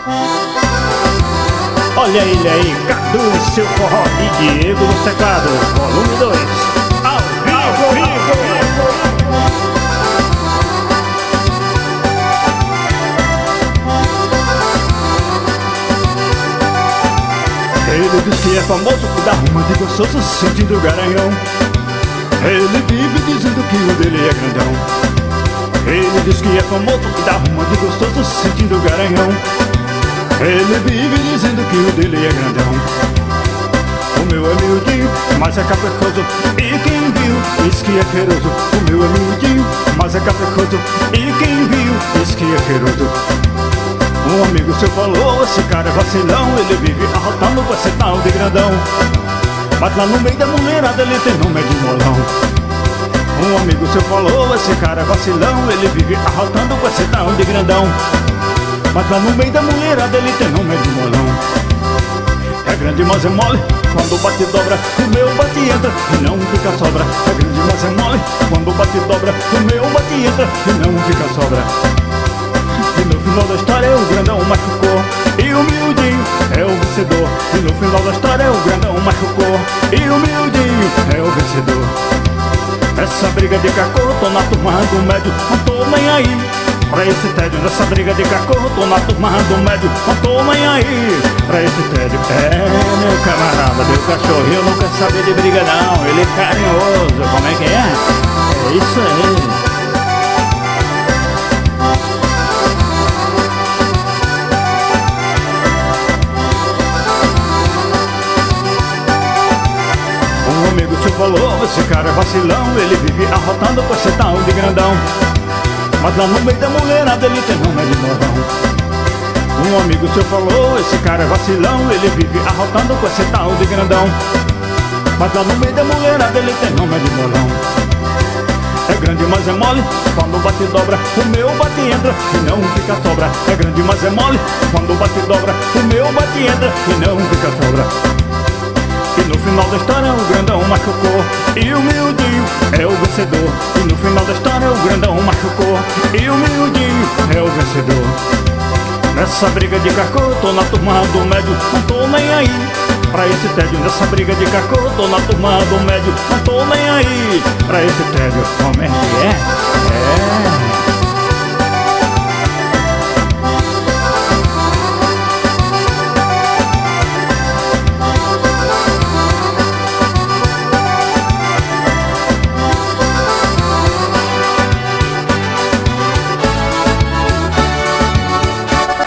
Olha ele aí, Cadu e seu forró e Diego no teclado, volume 2, ao vivo. Ele diz que é famoso por arruma de gostoso sentindo garanhão. Ele vive dizendo que o dele é grandão. Ele diz que é famoso por arruma de gostoso sentindo garanhão. Ele vive dizendo que o dele é grandão. O meu é miudinho, mas é caprichoso, e quem viu diz que é cheiroso. O meu é miudinho, mas é caprichoso, e quem viu diz que é cheiroso. Um amigo seu falou, esse cara é vacilão, ele vive arrotando com esse tal de grandão. Mas lá no meio da mulherada ele tem nome de molão. Um amigo seu falou, esse cara é vacilão, ele vive arrotando com esse tal de grandão. Mas lá no meio da mulherada ele tem nome de molão. É grande, mas é mole, quando bate dobra, o meu bate entra e não fica sobra. É grande, mas é mole, quando bate dobra, o meu bate entra e não fica sobra. E no final da história o grandão machucou e o miudinho é o vencedor. E no final da história o grandão machucou e o miudinho é o vencedor. Essa briga de cachorro, tô na turma do médio, não tô nem aí pra esse tédio. Nessa briga de cachorro, tô na turma do médio, não tô nem aí pra esse tédio. É, meu camarada, meu cachorrinho não quer saber de briga não, ele é carinhoso, como é que é? É isso aí. Um amigo seu falou, esse cara é vacilão, ele vive arrotando com esse tal de grandão. Mas lá no meio da mulherada ele tem nome de molão. Um amigo seu falou, esse cara é vacilão, ele vive arrotando com esse tal de grandão. Mas lá no meio da mulherada ele tem nome de molão. É grande, mas é mole, quando bate dobra, o meu bate entra e não fica sobra. É grande, mas é mole, quando bate dobra, o meu bate entra e não fica sobra. E no final da história o grandão machucou e o miudinho é o vencedor. E no final da história o grandão machucou e o miudinho é o vencedor. Nessa briga de cachorro, tô na turma do médio, não tô nem aí pra esse tédio. Nessa briga de cachorro, tô na turma do médio, não tô nem aí pra esse tédio. Como é que é? É.